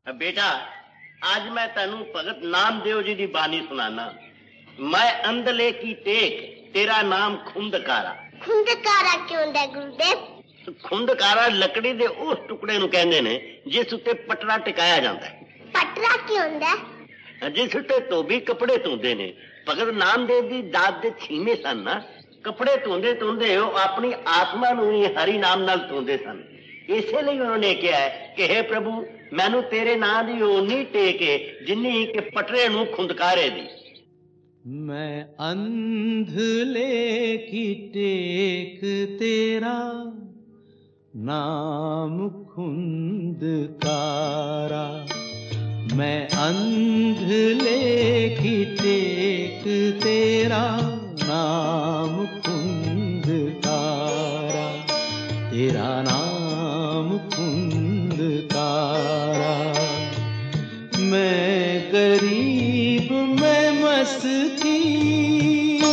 बेटा आज मैं तेनू भगत नामदेव जी की बानी सुनाना। मैं अंधले की टेक तेरा नाम खुंदकारा। खुंदकारा क्यों है गुरुदेव? खुंदकारा लकड़ी दे उस टुकड़े नूं कहंदे ने जिस उत्ते पटरा टिकाया जाता है। पटरा क्यों है? जिस उत्ते धोबी कपड़े धोंदे ने। भगत नामदेव दी दात दे छीमे सन ना, कपड़े धोंदे धोंदे वो अपनी आत्मा नूं ही हरि नाम नाल धोंदे सन। इसलिए उन्होंने कहा है कि हे प्रभु मैनू तेरे नाम दी ओनी टेके जिन्नी के पटरे नूं खुंदकारे दी। मैं अंधले की टेक तेरा नाम खुंदकारा। मैं अंधले की टेक तेरा नाम खुंदकारा। तेरा नाम खुंदकारा। मैं गरीब मैं मस्कीन,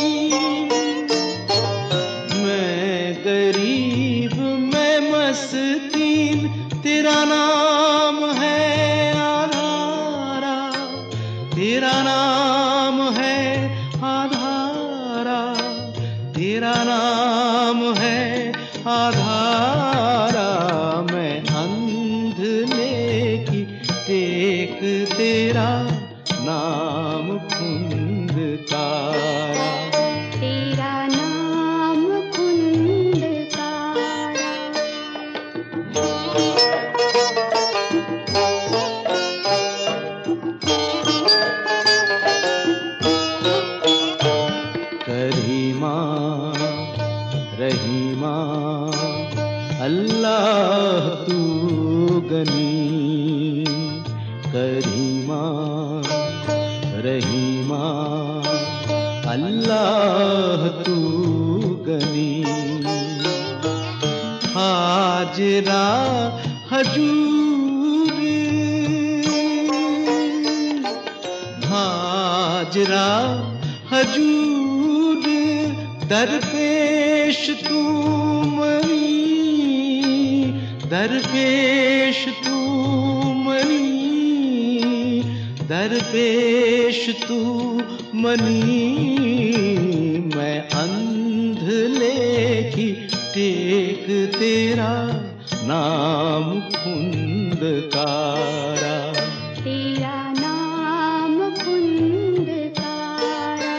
मैं गरीब मैं मस्कीन, तेरा नाम है आधारा। तेरा नाम है आधारा। तेरा नाम है आधारा। मैं अंधले की टेक तेरा नाम खुंदकारा। तेरा नाम खुंदकारा। करीमा रहीमा अल्लाह तू गनी। करीमा रहीमा अल्लाह तू गनी। हाजरा हजूर हाजरा हजूर दरपेश तू मरी। दरपेश तू मरी। दरपेश तू मनी। मैं अंधले की टेक तेरा नाम खुंदकारा। तेरा नाम खुंदकारा।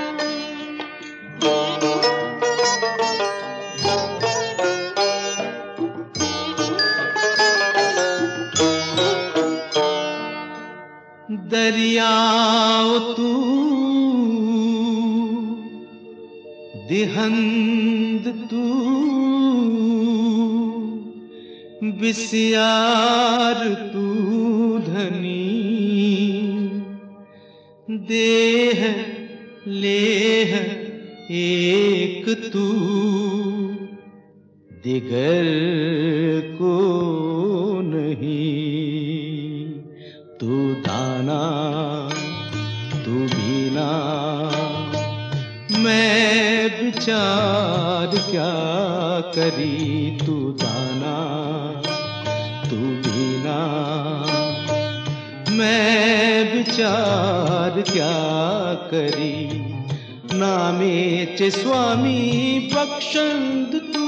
दरियाओ तू दिहंद तू बिस्यार तू धनी। देह लेह एक तू दिगर को नहीं। तू दाना तू बीना मैं विचार क्या करी। तू दाना तू बीना मैं विचार क्या करी। नामे च स्वामी बख्शंद तू।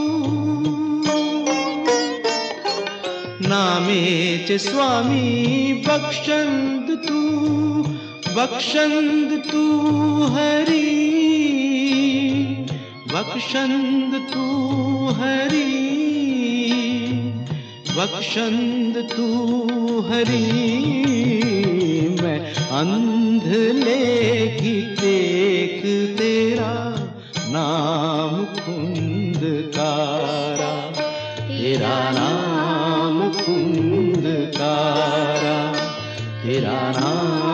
नामे च स्वामी बख्शंद तू। बख्शंद तू हरी। बख्शंद तू हरी। बख्शंद तू हरी। मैं अंधले की टेक तेरा नाम खुंदकारा। तेरा नाम खुंदकारा। तेरा नाम